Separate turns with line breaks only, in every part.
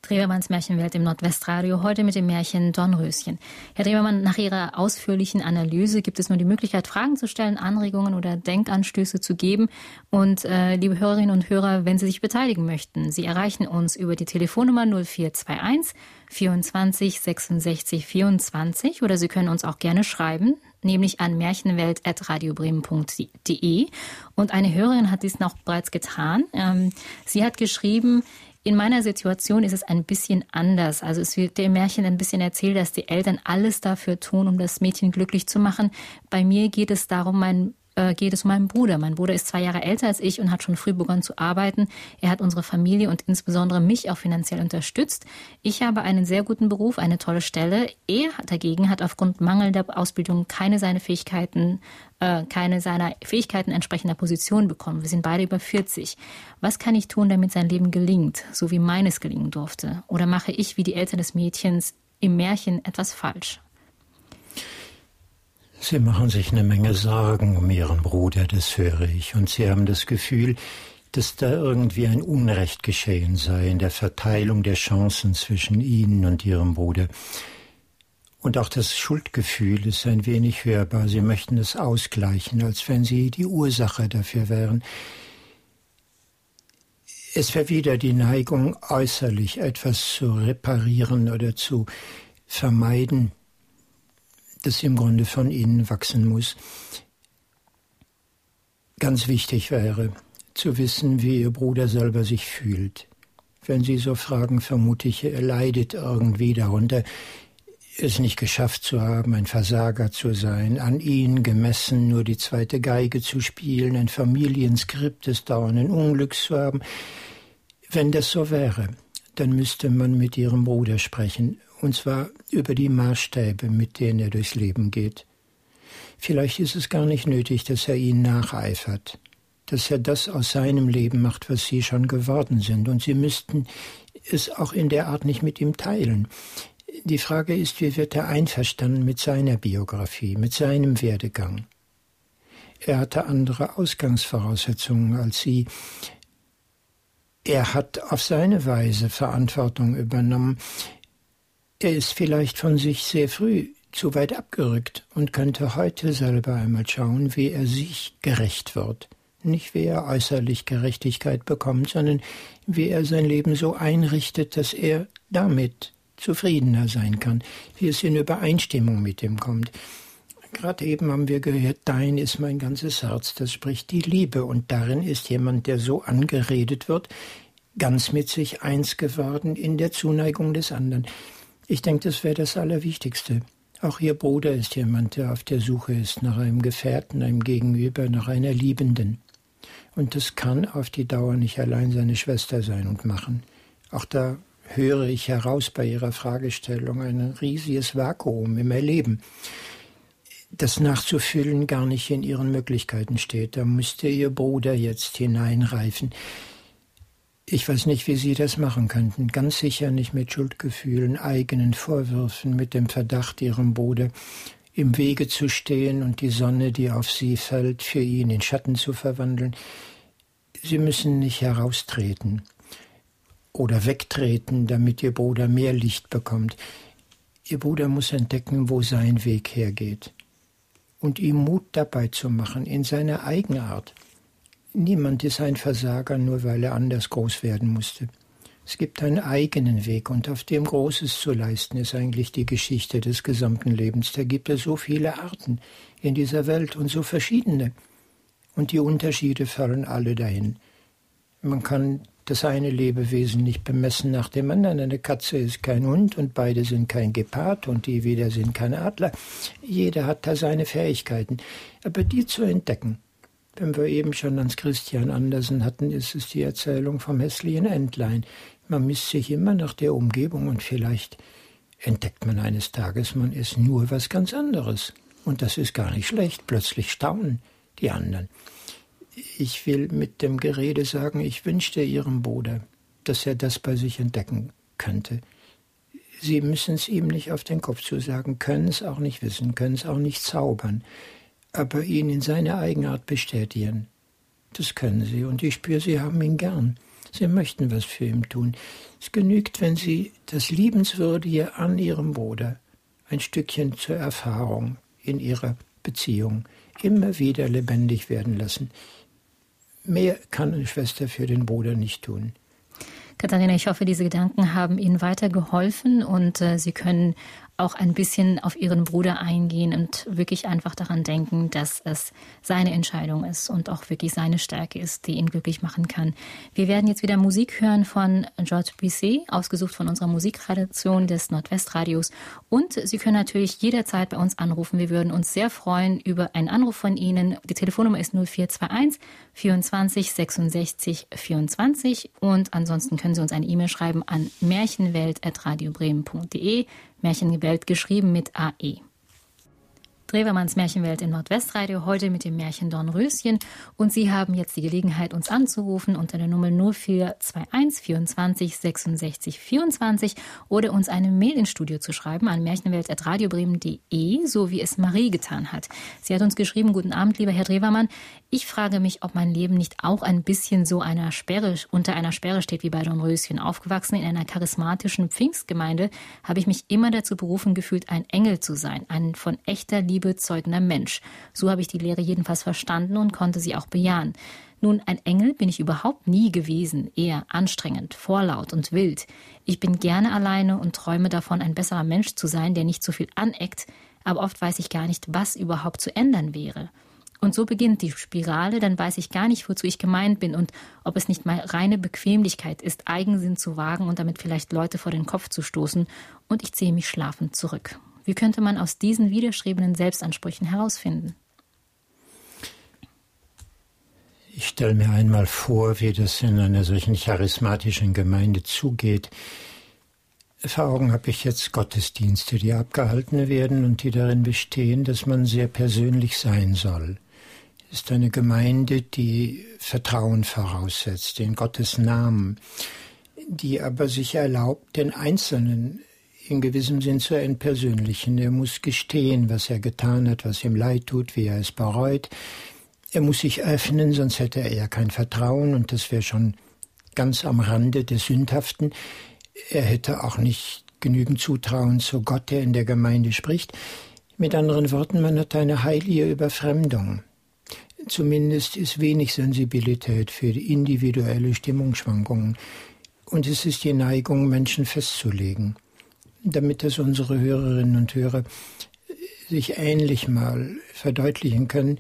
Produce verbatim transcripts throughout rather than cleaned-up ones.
Drewermanns Märchenwelt im Nordwestradio, heute mit dem Märchen Dornröschen. Herr Drewermann, nach Ihrer ausführlichen Analyse gibt es nun die Möglichkeit, Fragen zu stellen, Anregungen oder Denkanstöße zu geben. Und äh, liebe Hörerinnen und Hörer, wenn Sie sich beteiligen möchten, Sie erreichen uns über die Telefonnummer null vier zwei eins vierundzwanzig sechsundsechzig vierundzwanzig oder Sie können uns auch gerne schreiben, nämlich an märchenwelt at radiobremen punkt de. Und eine Hörerin hat dies noch bereits getan. Ähm, sie hat geschrieben: In meiner Situation ist es ein bisschen anders. Also es wird dem Märchen ein bisschen erzählt, dass die Eltern alles dafür tun, um das Mädchen glücklich zu machen. Bei mir geht es darum, mein, äh, geht es um meinen Bruder. Mein Bruder ist zwei Jahre älter als ich und hat schon früh begonnen zu arbeiten. Er hat unsere Familie und insbesondere mich auch finanziell unterstützt. Ich habe einen sehr guten Beruf, eine tolle Stelle. Er dagegen hat aufgrund mangelnder Ausbildung keine seiner Fähigkeiten keine seiner Fähigkeiten entsprechender Position bekommen. Wir sind beide über vierzig. Was kann ich tun, damit sein Leben gelingt, so wie meines gelingen durfte? Oder mache ich, wie die Eltern des Mädchens im Märchen, etwas falsch?
Sie machen sich eine Menge Sorgen um Ihren Bruder, das höre ich. Und Sie haben das Gefühl, dass da irgendwie ein Unrecht geschehen sei in der Verteilung der Chancen zwischen Ihnen und Ihrem Bruder. Und auch das Schuldgefühl ist ein wenig hörbar. Sie möchten es ausgleichen, als wenn Sie die Ursache dafür wären. Es wäre wieder die Neigung, äußerlich etwas zu reparieren oder zu vermeiden, das im Grunde von Ihnen wachsen muss. Ganz wichtig wäre, zu wissen, wie Ihr Bruder selber sich fühlt. Wenn Sie so fragen, vermute ich, er leidet irgendwie darunter, es nicht geschafft zu haben, ein Versager zu sein, an ihn gemessen nur die zweite Geige zu spielen, ein Familienskript des dauernden Unglücks zu haben. Wenn das so wäre, dann müsste man mit Ihrem Bruder sprechen, und zwar über die Maßstäbe, mit denen er durchs Leben geht. Vielleicht ist es gar nicht nötig, dass er Ihnen nacheifert, dass er das aus seinem Leben macht, was Sie schon geworden sind, und Sie müssten es auch in der Art nicht mit ihm teilen. Die Frage ist, wie wird er einverstanden mit seiner Biografie, mit seinem Werdegang? Er hatte andere Ausgangsvoraussetzungen als Sie. Er hat auf seine Weise Verantwortung übernommen. Er ist vielleicht von sich sehr früh zu weit abgerückt und könnte heute selber einmal schauen, wie er sich gerecht wird. Nicht, wie er äußerlich Gerechtigkeit bekommt, sondern wie er sein Leben so einrichtet, dass er damit zufriedener sein kann, wie es in Übereinstimmung mit ihm kommt. Gerade eben haben wir gehört, dein ist mein ganzes Herz, das spricht die Liebe, und darin ist jemand, der so angeredet wird, ganz mit sich eins geworden in der Zuneigung des anderen. Ich denke, das wäre das Allerwichtigste. Auch Ihr Bruder ist jemand, der auf der Suche ist nach einem Gefährten, einem Gegenüber, nach einer Liebenden. Und das kann auf die Dauer nicht allein seine Schwester sein und machen. Auch da höre ich heraus bei Ihrer Fragestellung ein riesiges Vakuum im Erleben, das nachzufüllen gar nicht in Ihren Möglichkeiten steht. Da müsste Ihr Bruder jetzt hineinreifen. Ich weiß nicht, wie Sie das machen könnten. Ganz sicher nicht mit Schuldgefühlen, eigenen Vorwürfen, mit dem Verdacht, Ihrem Bruder im Wege zu stehen und die Sonne, die auf Sie fällt, für ihn in Schatten zu verwandeln. Sie müssen nicht heraustreten oder wegtreten, damit Ihr Bruder mehr Licht bekommt. Ihr Bruder muss entdecken, wo sein Weg hergeht, und ihm Mut dabei zu machen, in seiner Eigenart. Niemand ist ein Versager, nur weil er anders groß werden musste. Es gibt einen eigenen Weg, und auf dem Großes zu leisten, ist eigentlich die Geschichte des gesamten Lebens. Da gibt es so viele Arten in dieser Welt und so verschiedene. Und die Unterschiede fallen alle dahin. Man kann das eine Lebewesen nicht bemessen nach dem anderen. Eine Katze ist kein Hund und beide sind kein Gepard und die wieder sind kein Adler. Jeder hat da seine Fähigkeiten. Aber die zu entdecken, wenn wir eben schon ans Christian Andersen hatten, ist es die Erzählung vom hässlichen Entlein. Man misst sich immer nach der Umgebung und vielleicht entdeckt man eines Tages, man ist nur was ganz anderes. Und das ist gar nicht schlecht. Plötzlich staunen die anderen. Ich will mit dem Gerede sagen, ich wünschte Ihrem Bruder, dass er das bei sich entdecken könnte. Sie müssen es ihm nicht auf den Kopf zusagen, können es auch nicht wissen, können es auch nicht zaubern, aber ihn in seiner Eigenart bestätigen. Das können Sie, und ich spüre, Sie haben ihn gern. Sie möchten was für ihn tun. Es genügt, wenn Sie das Liebenswürdige an Ihrem Bruder ein Stückchen zur Erfahrung in Ihrer Beziehung immer wieder lebendig werden lassen. Mehr kann eine Schwester für den Bruder nicht tun.
Katharina, ich hoffe, diese Gedanken haben Ihnen weitergeholfen und äh, Sie können auch ein bisschen auf Ihren Bruder eingehen und wirklich einfach daran denken, dass es seine Entscheidung ist und auch wirklich seine Stärke ist, die ihn glücklich machen kann. Wir werden jetzt wieder Musik hören von George Bizet, ausgesucht von unserer Musikredaktion des Nordwestradios. Und Sie können natürlich jederzeit bei uns anrufen. Wir würden uns sehr freuen über einen Anruf von Ihnen. Die Telefonnummer ist null vier zwei eins vierundzwanzig sechsundsechzig vierundzwanzig und ansonsten können Sie uns eine E-Mail schreiben an märchenwelt at radiobremen punkt de. Märchenwelt geschrieben mit A E. Drewermanns Märchenwelt im Nordwestradio, heute mit dem Märchen Dornröschen. Und Sie haben jetzt die Gelegenheit, uns anzurufen unter der Nummer null vier zwei eins vierundzwanzig sechsundsechzig vierundzwanzig oder uns eine Mail ins Studio zu schreiben an märchenwelt at radiobremen punkt de, so wie es Marie getan hat. Sie hat uns geschrieben: Guten Abend, lieber Herr Drewermann. Ich frage mich, ob mein Leben nicht auch ein bisschen so einer Sperre, unter einer Sperre steht wie bei Dornröschen. Aufgewachsen in einer charismatischen Pfingstgemeinde habe ich mich immer dazu berufen gefühlt, ein Engel zu sein, ein von echter Liebe zeugender Mensch. So habe ich die Lehre jedenfalls verstanden und konnte sie auch bejahen. Nun, ein Engel bin ich überhaupt nie gewesen, eher anstrengend, vorlaut und wild. Ich bin gerne alleine und träume davon, ein besserer Mensch zu sein, der nicht so viel aneckt, aber oft weiß ich gar nicht, was überhaupt zu ändern wäre. Und so beginnt die Spirale, dann weiß ich gar nicht, wozu ich gemeint bin und ob es nicht mal reine Bequemlichkeit ist, Eigensinn zu wagen und damit vielleicht Leute vor den Kopf zu stoßen, und ich ziehe mich schlafend zurück. Wie könnte man aus diesen widerstrebenden Selbstansprüchen herausfinden?
Ich stelle mir einmal vor, wie das in einer solchen charismatischen Gemeinde zugeht. Vor Augen habe ich jetzt Gottesdienste, die abgehalten werden und die darin bestehen, dass man sehr persönlich sein soll. Es ist eine Gemeinde, die Vertrauen voraussetzt, in Gottes Namen, die aber sich erlaubt, den Einzelnen in gewissem Sinn zu entpersönlichen. Er muss gestehen, was er getan hat, was ihm leid tut, wie er es bereut. Er muss sich öffnen, sonst hätte er ja kein Vertrauen und das wäre schon ganz am Rande des Sündhaften. Er hätte auch nicht genügend Zutrauen zu Gott, der in der Gemeinde spricht. Mit anderen Worten, man hat eine heilige Überfremdung. Zumindest ist wenig Sensibilität für die individuelle Stimmungsschwankungen. Und es ist die Neigung, Menschen festzulegen. Damit das unsere Hörerinnen und Hörer sich ähnlich mal verdeutlichen können.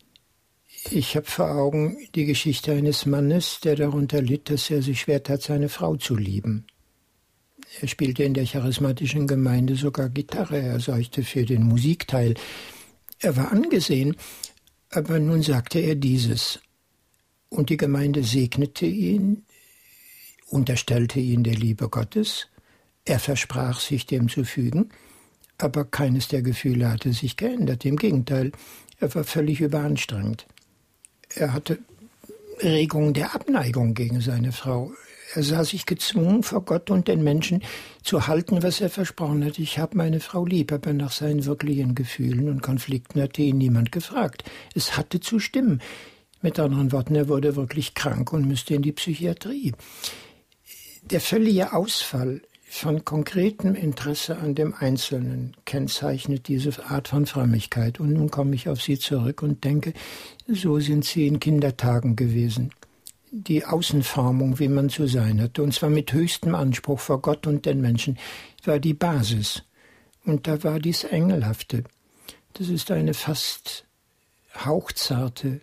Ich habe vor Augen die Geschichte eines Mannes, der darunter litt, dass er sich schwer tat, seine Frau zu lieben. Er spielte in der charismatischen Gemeinde sogar Gitarre, er sorgte für den Musikteil. Er war angesehen, aber nun sagte er dieses. Und die Gemeinde segnete ihn, unterstellte ihn der Liebe Gottes. Er versprach, sich dem zu fügen, aber keines der Gefühle hatte sich geändert. Im Gegenteil, er war völlig überanstrengt. Er hatte Regungen der Abneigung gegen seine Frau. Er sah sich gezwungen, vor Gott und den Menschen zu halten, was er versprochen hatte. Ich habe meine Frau lieb, aber nach seinen wirklichen Gefühlen und Konflikten hatte ihn niemand gefragt. Es hatte zu stimmen. Mit anderen Worten, er wurde wirklich krank und müsste in die Psychiatrie. Der völlige Ausfall von konkretem Interesse an dem Einzelnen kennzeichnet diese Art von Frömmigkeit. Und nun komme ich auf Sie zurück und denke, so sind Sie in Kindertagen gewesen. Die Außenformung, wie man zu sein hatte, und zwar mit höchstem Anspruch vor Gott und den Menschen, war die Basis. Und da war dies Engelhafte. Das ist eine fast hauchzarte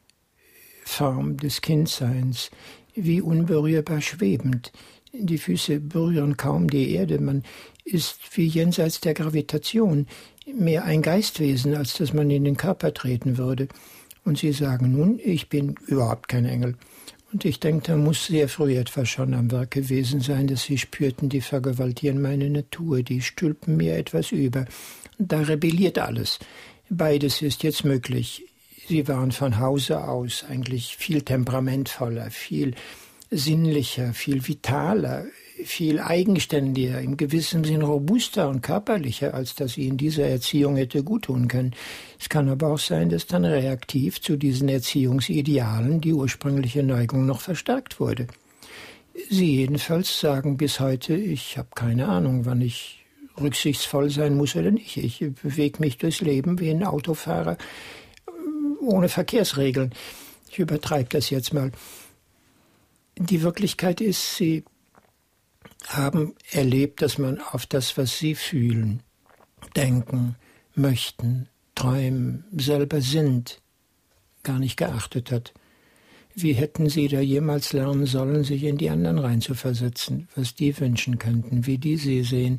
Form des Kindseins, wie unberührbar schwebend. Die Füße berühren kaum die Erde. Man ist wie jenseits der Gravitation, mehr ein Geistwesen, als dass man in den Körper treten würde. Und Sie sagen nun, ich bin überhaupt kein Engel. Und ich denke, da muss sehr früh etwas schon am Werk gewesen sein, dass Sie spürten, die vergewaltigen meine Natur, die stülpen mir etwas über. Da rebelliert alles. Beides ist jetzt möglich. Sie waren von Hause aus eigentlich viel temperamentvoller, viel sinnlicher, viel vitaler, viel eigenständiger, im gewissen Sinn robuster und körperlicher, als dass ihnen diese Erziehung hätte guttun können. Es kann aber auch sein, dass dann reaktiv zu diesen Erziehungsidealen die ursprüngliche Neigung noch verstärkt wurde. Sie jedenfalls sagen bis heute, ich habe keine Ahnung, wann ich rücksichtsvoll sein muss oder nicht. Ich bewege mich durchs Leben wie ein Autofahrer ohne Verkehrsregeln. Ich übertreibe das jetzt mal. Die Wirklichkeit ist, Sie haben erlebt, dass man auf das, was Sie fühlen, denken, möchten, träumen, selber sind, gar nicht geachtet hat. Wie hätten Sie da jemals lernen sollen, sich in die anderen reinzuversetzen, was die wünschen könnten, wie die sie sehen?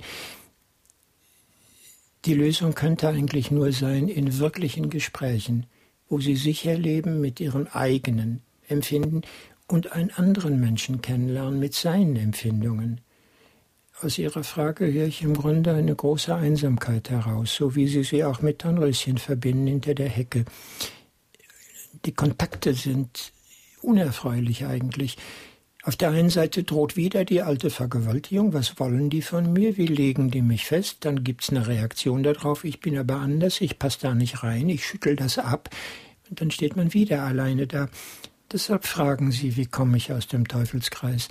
Die Lösung könnte eigentlich nur sein in wirklichen Gesprächen, wo Sie sich erleben mit Ihrem eigenen Empfinden und einen anderen Menschen kennenlernen mit seinen Empfindungen. Aus Ihrer Frage höre ich im Grunde eine große Einsamkeit heraus, so wie Sie sie auch mit Dornröschen verbinden hinter der Hecke. Die Kontakte sind unerfreulich eigentlich. Auf der einen Seite droht wieder die alte Vergewaltigung. Was wollen die von mir? Wie legen die mich fest? Dann gibt es eine Reaktion darauf. Ich bin aber anders, ich passe da nicht rein, ich schüttel das ab. Und dann steht man wieder alleine da. Deshalb fragen Sie, wie komme ich aus dem Teufelskreis?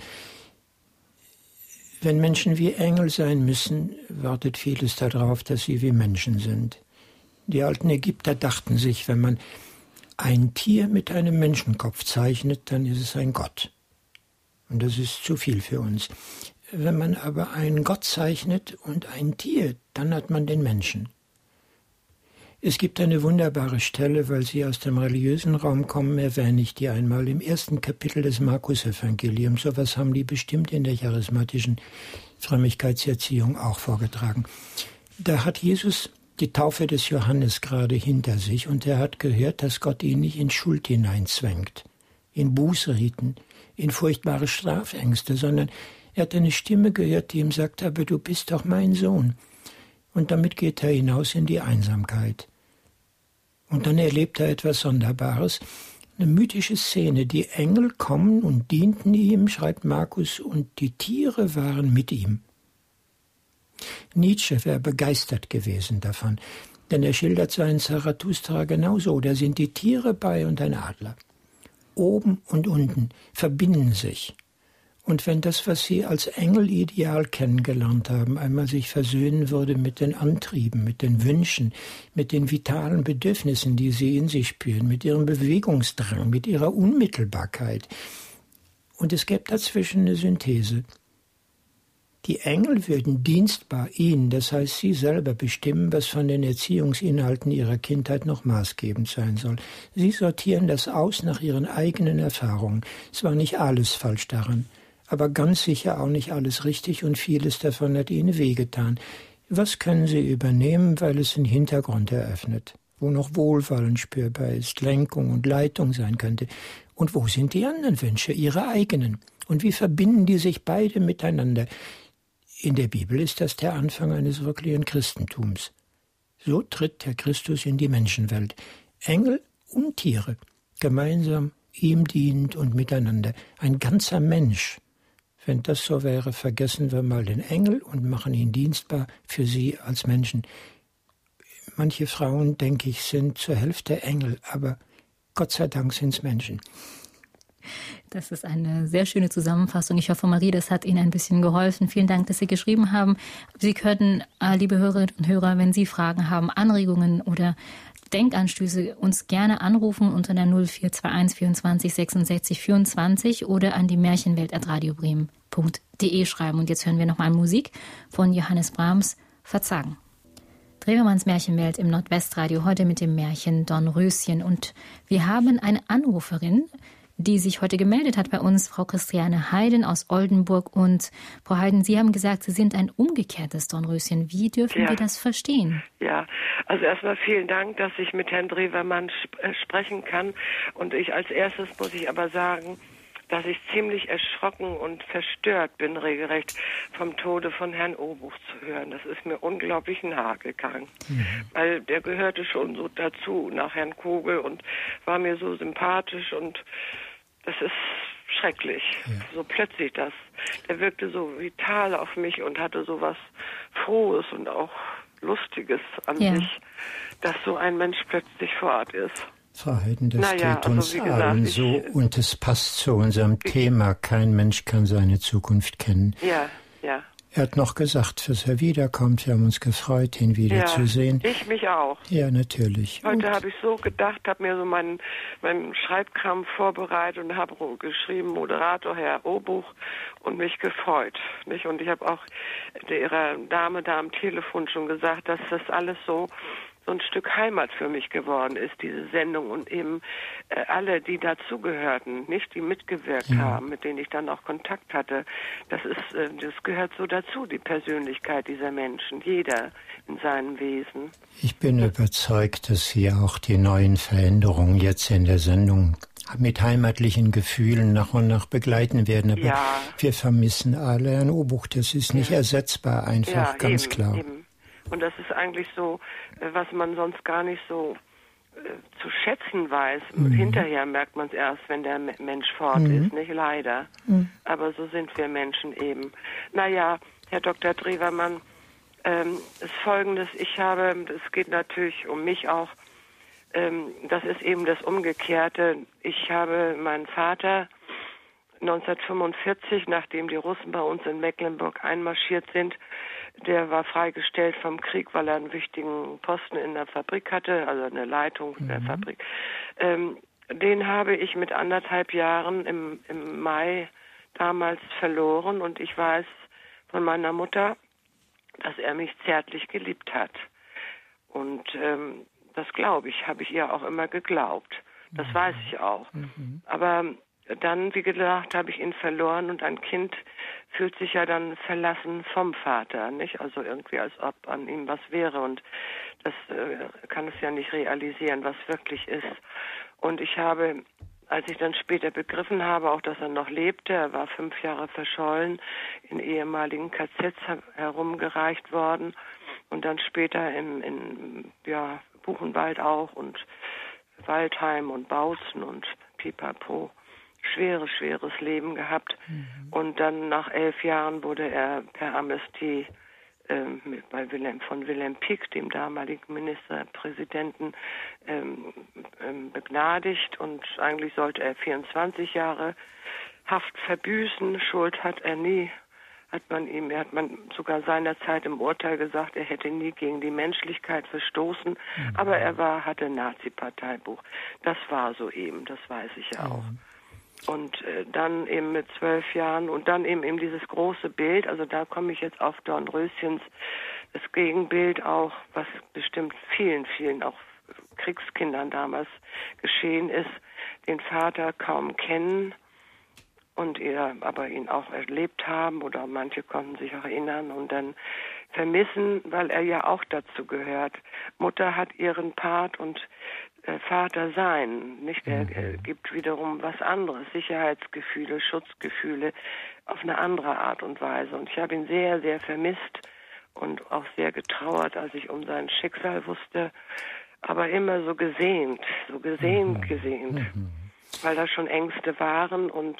Wenn Menschen wie Engel sein müssen, wartet vieles darauf, dass sie wie Menschen sind. Die alten Ägypter dachten sich, wenn man ein Tier mit einem Menschenkopf zeichnet, dann ist es ein Gott. Und das ist zu viel für uns. Wenn man aber einen Gott zeichnet und ein Tier, dann hat man den Menschen. Es gibt eine wunderbare Stelle, weil Sie aus dem religiösen Raum kommen, erwähne ich die einmal im ersten Kapitel des Markus-Evangeliums. So etwas haben die bestimmt in der charismatischen Frömmigkeitserziehung auch vorgetragen. Da hat Jesus die Taufe des Johannes gerade hinter sich und er hat gehört, dass Gott ihn nicht in Schuld hineinzwängt, in Bußriten, in furchtbare Strafängste, sondern er hat eine Stimme gehört, die ihm sagt, aber du bist doch mein Sohn. Und damit geht er hinaus in die Einsamkeit. Und dann erlebt er etwas Sonderbares, eine mythische Szene. Die Engel kommen und dienten ihm, schreibt Markus, und die Tiere waren mit ihm. Nietzsche wäre begeistert gewesen davon, denn er schildert seinen Zarathustra genauso. Da sind die Tiere bei und ein Adler. Oben und unten verbinden sich. Und wenn das, was Sie als Engelideal kennengelernt haben, einmal sich versöhnen würde mit den Antrieben, mit den Wünschen, mit den vitalen Bedürfnissen, die Sie in sich spüren, mit Ihrem Bewegungsdrang, mit Ihrer Unmittelbarkeit. Und es gäbe dazwischen eine Synthese. Die Engel würden dienstbar Ihnen, das heißt Sie selber, bestimmen, was von den Erziehungsinhalten Ihrer Kindheit noch maßgebend sein soll. Sie sortieren das aus nach Ihren eigenen Erfahrungen. Es war nicht alles falsch daran, aber ganz sicher auch nicht alles richtig und vieles davon hat Ihnen wehgetan. Was können Sie übernehmen, weil es einen Hintergrund eröffnet, wo noch Wohlwollen spürbar ist, Lenkung und Leitung sein könnte? Und wo sind die anderen Wünsche, Ihre eigenen? Und wie verbinden die sich beide miteinander? In der Bibel ist das der Anfang eines wirklichen Christentums. So tritt der Christus in die Menschenwelt. Engel und Tiere, gemeinsam ihm dienend und miteinander. Ein ganzer Mensch. Wenn das so wäre, vergessen wir mal den Engel und machen ihn dienstbar für Sie als Menschen. Manche Frauen, denke ich, sind zur Hälfte Engel, aber Gott sei Dank sind es Menschen.
Das ist eine sehr schöne Zusammenfassung. Ich hoffe, Marie, das hat Ihnen ein bisschen geholfen. Vielen Dank, dass Sie geschrieben haben. Sie können, liebe Hörerinnen und Hörer, wenn Sie Fragen haben, Anregungen oder Denkanstöße, uns gerne anrufen unter der null vier zwei eins vierundzwanzig sechsundsechzig vierundzwanzig oder an die märchenwelt at radio bremen punkt de schreiben. Und jetzt hören wir nochmal Musik von Johannes Brahms, Verzagen. Drewermanns Märchenwelt im Nordwestradio, heute mit dem Märchen Dornröschen. Und wir haben eine Anruferin, die sich heute gemeldet hat bei uns, Frau Christiane Heiden aus Oldenburg. Und Frau Heiden, Sie haben gesagt, Sie sind ein umgekehrtes Dornröschen. Wie dürfen ja. wir das verstehen?
Ja, also erstmal vielen Dank, dass ich mit Herrn Drewermann sp- äh, sprechen kann. Und ich als erstes muss ich aber sagen, dass ich ziemlich erschrocken und verstört bin, regelrecht vom Tode von Herrn Obuch zu hören. Das ist mir unglaublich nahe gegangen, mhm. weil der gehörte schon so dazu, nach Herrn Kogel, und war mir so sympathisch, und das ist schrecklich, ja. so plötzlich das. Der wirkte so vital auf mich und hatte so was Frohes und auch Lustiges an ja. sich, dass so ein Mensch plötzlich fort ist.
Frau Heiden, das
naja,
geht uns
also, gesagt,
allen
ich,
so und es passt zu unserem ich, Thema. Kein Mensch kann seine Zukunft kennen.
Ja, ja.
Er hat noch gesagt, dass er wiederkommt. Wir haben uns gefreut, ihn wiederzusehen.
Ja, ich mich auch.
Ja, natürlich.
Heute habe ich so gedacht, habe mir so meinen, meinen Schreibkram vorbereitet und habe geschrieben, Moderator Herr Obuch, und mich gefreut. Nicht? Und ich habe auch ihrer Dame da am Telefon schon gesagt, dass das alles so so ein Stück Heimat für mich geworden ist, diese Sendung, und eben äh, alle, die dazugehörten, nicht, die mitgewirkt ja. haben, mit denen ich dann auch Kontakt hatte, das ist, äh, das gehört so dazu, die Persönlichkeit dieser Menschen, jeder in seinem Wesen.
Ich bin ja. überzeugt, dass Sie auch die neuen Veränderungen jetzt in der Sendung mit heimatlichen Gefühlen nach und nach begleiten werden, aber ja. wir vermissen alle Herrn Obuch, das ist nicht ja. ersetzbar, einfach, ja, ganz
eben,
klar.
Eben. Und das ist eigentlich so, was man sonst gar nicht so äh, zu schätzen weiß. Mhm. Hinterher merkt man es erst, wenn der Mensch fort mhm. ist, nicht leider. Mhm. Aber so sind wir Menschen eben. Naja, Herr Doktor Drewermann, ähm, ist Folgendes. Ich habe, es geht natürlich um mich auch, ähm, das ist eben das Umgekehrte. Ich habe meinen Vater neunzehnhundertfünfundvierzig, nachdem die Russen bei uns in Mecklenburg einmarschiert sind, der war freigestellt vom Krieg, weil er einen wichtigen Posten in der Fabrik hatte, also eine Leitung mhm. der Fabrik. Ähm, den habe ich mit anderthalb Jahren im, im Mai damals verloren, und ich weiß von meiner Mutter, dass er mich zärtlich geliebt hat. Und ähm, das glaube ich, habe ich ihr auch immer geglaubt. Das mhm. weiß ich auch. Mhm. Aber dann, wie gesagt, habe ich ihn verloren, und ein Kind fühlt sich ja dann verlassen vom Vater, nicht? Also irgendwie, als ob an ihm was wäre, und das äh, kann es ja nicht realisieren, was wirklich ist. Und ich habe, als ich dann später begriffen habe, auch dass er noch lebte, er war fünf Jahre verschollen, in ehemaligen K Zs herumgereicht worden, und dann später in, in ja, Buchenwald auch und Waldheim und Bautzen und Pipapo. Schweres, schweres Leben gehabt. Mhm. Und dann nach elf Jahren wurde er per Amnestie ähm, bei Wilhelm, von Wilhelm Pieck, dem damaligen Ministerpräsidenten, ähm, ähm, begnadigt. Und eigentlich sollte er vierundzwanzig Jahre Haft verbüßen. Schuld hat er nie. Hat man ihm, hat man sogar seinerzeit im Urteil gesagt, er hätte nie gegen die Menschlichkeit verstoßen. Mhm. Aber er war, hatte Nazi-Parteibuch. Das war so eben, das weiß ich ja auch. Mhm. Und äh, dann eben mit zwölf Jahren und dann eben eben dieses große Bild, also da komme ich jetzt auf Dornröschens, das Gegenbild auch, was bestimmt vielen, vielen auch Kriegskindern damals geschehen ist, den Vater kaum kennen und ihr aber ihn auch erlebt haben, oder manche konnten sich auch erinnern und dann vermissen, weil er ja auch dazu gehört. Mutter hat ihren Part und äh, Vater sein, nicht? Er äh, gibt wiederum was anderes, Sicherheitsgefühle, Schutzgefühle auf eine andere Art und Weise. Und ich habe ihn sehr, sehr vermisst und auch sehr getrauert, als ich um sein Schicksal wusste, aber immer so gesehnt, so gesehnt, mhm. gesehnt, mhm. weil da schon Ängste waren und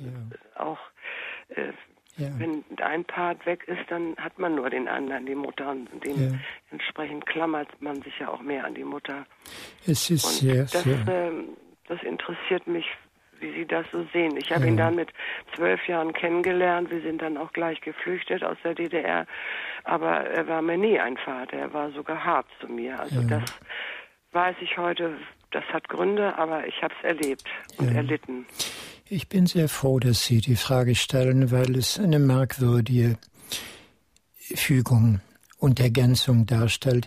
ja. auch äh, ja. wenn ein Part weg ist, dann hat man nur den anderen, die Mutter, und dementsprechend ja. klammert man sich ja auch mehr an die Mutter.
Es ist
und
sehr,
das,
sehr...
Äh, das interessiert mich, wie Sie das so sehen. Ich habe ja. ihn dann mit zwölf Jahren kennengelernt. Wir sind dann auch gleich geflüchtet aus der D D R. Aber er war mir nie ein Vater. Er war sogar hart zu mir. Also ja. das weiß ich heute, das hat Gründe, aber ich habe es erlebt und ja. erlitten.
Ich bin sehr froh, dass Sie die Frage stellen, weil es eine merkwürdige Fügung und Ergänzung darstellt.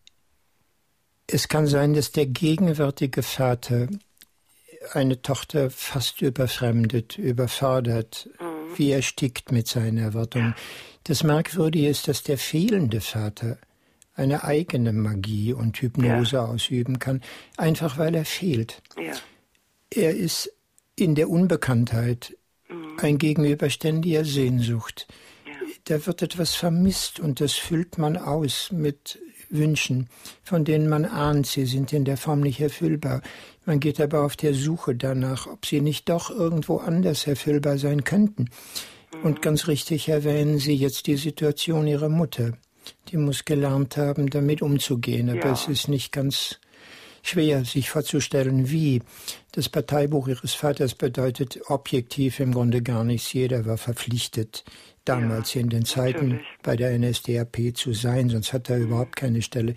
Es kann sein, dass der gegenwärtige Vater eine Tochter fast überfremdet, überfordert, mhm. wie er stickt mit seinen Erwartungen. Das Merkwürdige ist, dass der fehlende Vater eine eigene Magie und Hypnose ja. ausüben kann, einfach weil er fehlt.
Ja.
Er ist in der Unbekanntheit mhm. ein Gegenüber ständiger Sehnsucht. Ja. Da wird etwas vermisst und das füllt man aus mit Wünschen, von denen man ahnt, sie sind in der Form nicht erfüllbar. Man geht aber auf der Suche danach, ob sie nicht doch irgendwo anders erfüllbar sein könnten. Mhm. Und ganz richtig erwähnen Sie jetzt die Situation Ihrer Mutter. Die muss gelernt haben, damit umzugehen, aber ja. es ist nicht ganz schwer, sich vorzustellen, wie. Das Parteibuch ihres Vaters bedeutet objektiv im Grunde gar nichts. Jeder war verpflichtet, damals ja, in den Zeiten natürlich. Bei der N S D A P zu sein, sonst hat er mhm. überhaupt keine Stelle.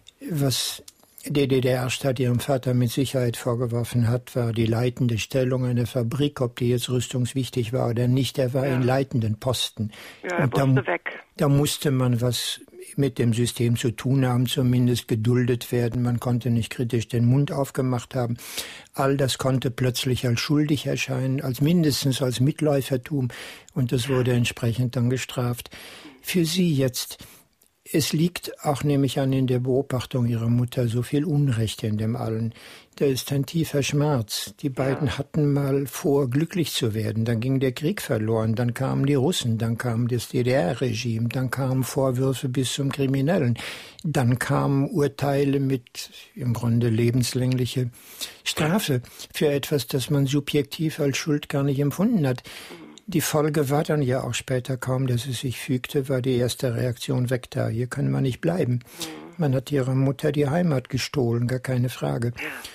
Was die D D R-Staat ihrem Vater mit Sicherheit vorgeworfen hat, war die leitende Stellung einer Fabrik, ob die jetzt rüstungswichtig war oder nicht. Er war ja. in leitenden Posten.
Ja, er
und da,
musste weg.
Da musste man was mit dem System zu tun haben, zumindest geduldet werden. Man konnte nicht kritisch den Mund aufgemacht haben. All das konnte plötzlich als schuldig erscheinen, als mindestens als Mitläufertum. Und das wurde entsprechend dann gestraft. Für Sie jetzt... Es liegt auch, nehme ich an, in der Beobachtung Ihrer Mutter so viel Unrecht in dem Allen. Da ist ein tiefer Schmerz. Die beiden ja. hatten mal vor, glücklich zu werden. Dann ging der Krieg verloren. Dann kamen die Russen. Dann kam das D D R-Regime. Dann kamen Vorwürfe bis zum Kriminellen. Dann kamen Urteile mit im Grunde lebenslängliche Strafe für etwas, das man subjektiv als Schuld gar nicht empfunden hat. Die Folge war dann ja auch später kaum, dass es sich fügte, war die erste Reaktion weg da. Hier kann man nicht bleiben. Man hat ihrer Mutter die Heimat gestohlen, gar keine Frage.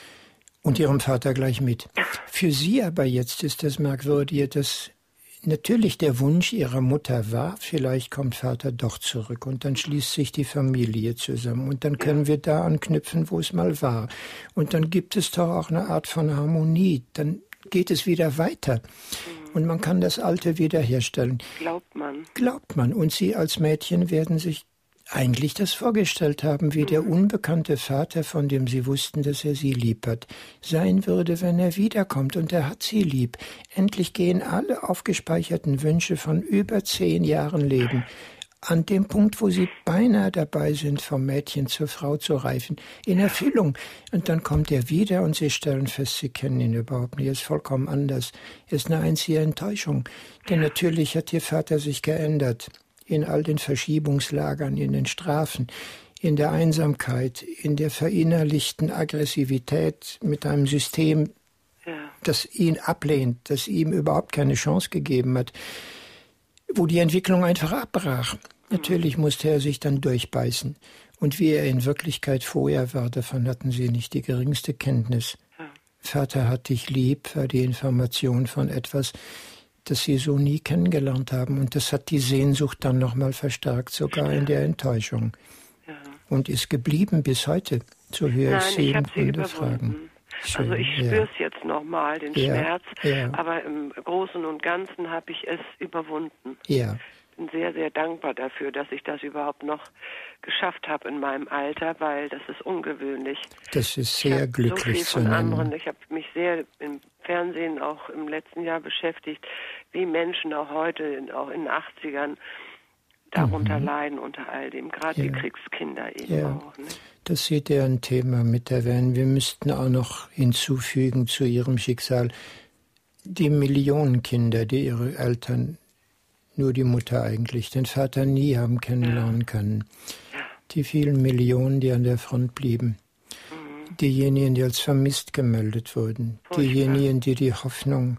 Und ihrem Vater gleich mit. Für sie aber jetzt ist das Merkwürdige, dass natürlich der Wunsch ihrer Mutter war, vielleicht kommt Vater doch zurück und dann schließt sich die Familie zusammen und dann können wir da anknüpfen, wo es mal war. Und dann gibt es doch auch eine Art von Harmonie. Dann geht es wieder weiter. Und man kann das Alte wiederherstellen.
Glaubt man.
Glaubt man. Und Sie als Mädchen werden sich eigentlich das vorgestellt haben, wie mhm. der unbekannte Vater, von dem Sie wussten, dass er Sie lieb hat, sein würde, wenn er wiederkommt. Und er hat Sie lieb. Endlich gehen alle aufgespeicherten Wünsche von über zehn Jahren Leben an dem Punkt, wo sie beinahe dabei sind, vom Mädchen zur Frau zu reifen, in Erfüllung. Und dann kommt er wieder und sie stellen fest, sie kennen ihn überhaupt nicht. Er ist vollkommen anders. Er ist eine einzige Enttäuschung. Denn natürlich hat ihr Vater sich geändert. In all den Verschiebungslagern, in den Strafen, in der Einsamkeit, in der verinnerlichten Aggressivität mit einem System, ja. das ihn ablehnt, das ihm überhaupt keine Chance gegeben hat, wo die Entwicklung einfach abbrach. Natürlich musste er sich dann durchbeißen. Und wie er in Wirklichkeit vorher war, davon hatten sie nicht die geringste Kenntnis. Ja. Vater hat dich lieb, war die Information von etwas, das sie so nie kennengelernt haben. Und das hat die Sehnsucht dann nochmal verstärkt, sogar in der Enttäuschung. Ja. Und ist geblieben bis heute, so höre ich Sie im Grunde fragen.
Schön, also ich spüre es ja. jetzt nochmal, den ja, Schmerz, ja. aber im Großen und Ganzen habe ich es überwunden.
Ja.
Bin sehr, sehr dankbar dafür, dass ich das überhaupt noch geschafft habe in meinem Alter, weil das ist ungewöhnlich.
Das ist sehr ich glücklich
so viel
zu
von
nennen.
Anderen. Ich habe mich sehr im Fernsehen auch im letzten Jahr beschäftigt, wie Menschen auch heute, auch in den achtzigern, darunter mhm. leiden unter all dem, gerade ja. die Kriegskinder eben
ja.
auch. Ne?
Das sieht ja ein Thema mit erwähnen. Wir müssten auch noch hinzufügen zu ihrem Schicksal die Millionen Kinder, die ihre Eltern, nur die Mutter eigentlich, den Vater nie haben kennenlernen können. Die vielen Millionen, die an der Front blieben. Mhm. Diejenigen, die als vermisst gemeldet wurden. Furchtbar. Diejenigen, die die Hoffnung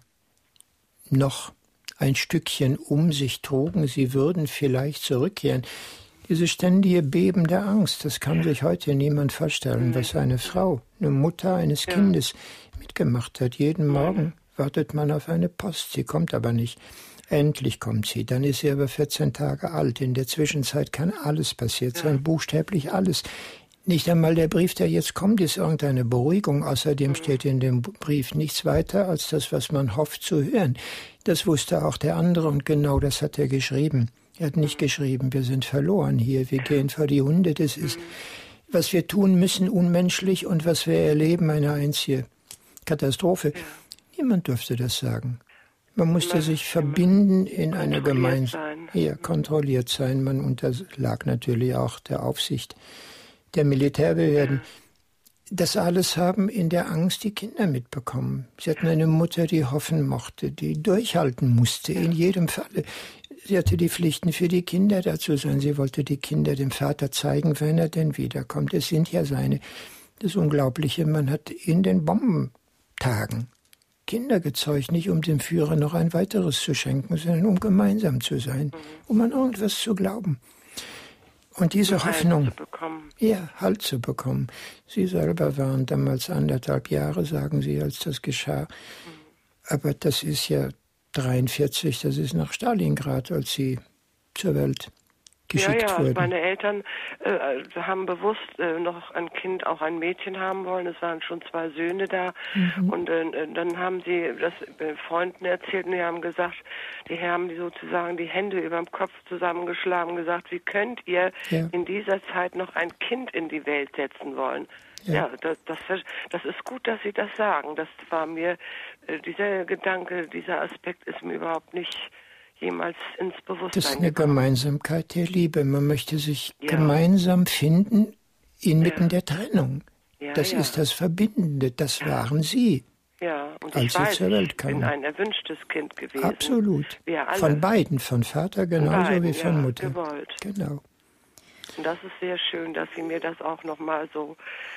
noch ein Stückchen um sich trugen, sie würden vielleicht zurückkehren. Diese ständige Beben der Angst, das kann sich heute niemand vorstellen, was eine Frau, eine Mutter eines ja. Kindes mitgemacht hat. Jeden Morgen wartet man auf eine Post, sie kommt aber nicht. Endlich kommt sie, dann ist sie aber vierzehn Tage alt. In der Zwischenzeit kann alles passiert sein, ja. buchstäblich alles. Nicht einmal der Brief, der jetzt kommt, ist irgendeine Beruhigung. Außerdem steht in dem Brief nichts weiter als das, was man hofft zu hören. Das wusste auch der andere und genau das hat er geschrieben. Er hat nicht geschrieben, wir sind verloren hier, wir gehen vor die Hunde. Das ist, was wir tun müssen, unmenschlich und was wir erleben, eine einzige Katastrophe. Niemand dürfte das sagen. Man musste Man sich verbinden in eine Gemeinschaft. Ja, kontrolliert sein. Man unterlag natürlich auch der Aufsicht der Militärbehörden. Das alles haben in der Angst die Kinder mitbekommen. Sie hatten eine Mutter, die hoffen mochte, die durchhalten musste, in jedem Falle. Sie hatte die Pflichten für die Kinder dazu sein. Sie wollte die Kinder dem Vater zeigen, wenn er denn wiederkommt. Es sind ja seine. Das Unglaubliche, man hat in den Bombentagen Kinder gezeugt, nicht um dem Führer noch ein weiteres zu schenken, sondern um gemeinsam zu sein, um an irgendwas zu glauben. Und diese Hoffnung,
Halt zu bekommen.
Ja, Halt zu bekommen. Sie selber waren damals anderthalb Jahre, sagen Sie, als das geschah. Mhm. Aber das ist ja dreiundvierzig, das ist nach Stalingrad, als Sie zur Welt geschickt
ja, ja,
wurden.
Meine Eltern äh, haben bewusst äh, noch ein Kind, auch ein Mädchen haben wollen. Es waren schon zwei Söhne da. Mhm. Und äh, dann haben sie das äh, Freunden erzählt und die haben gesagt, die haben die sozusagen die Hände über dem Kopf zusammengeschlagen und gesagt, wie könnt ihr ja. in dieser Zeit noch ein Kind in die Welt setzen wollen? Ja, ja das, das, das ist gut, dass Sie das sagen. Das war mir, äh, dieser Gedanke, dieser Aspekt ist mir überhaupt nicht jemals ins Bewusstsein
Das ist eine
gekommen.
Gemeinsamkeit der Liebe. Man möchte sich
ja.
gemeinsam finden inmitten
ja.
der Trennung.
Ja,
das
ja.
ist das Verbindende. Das waren Sie,
ja. Und
als
ich
Sie
weiß,
zur Welt
ich
kamen.
bin ein erwünschtes Kind gewesen.
Absolut.
Wir alle.
Von beiden, von Vater genauso
von beiden,
wie von
ja,
Mutter.
Gewollt.
Genau.
Und das ist sehr schön, dass Sie mir das auch nochmal so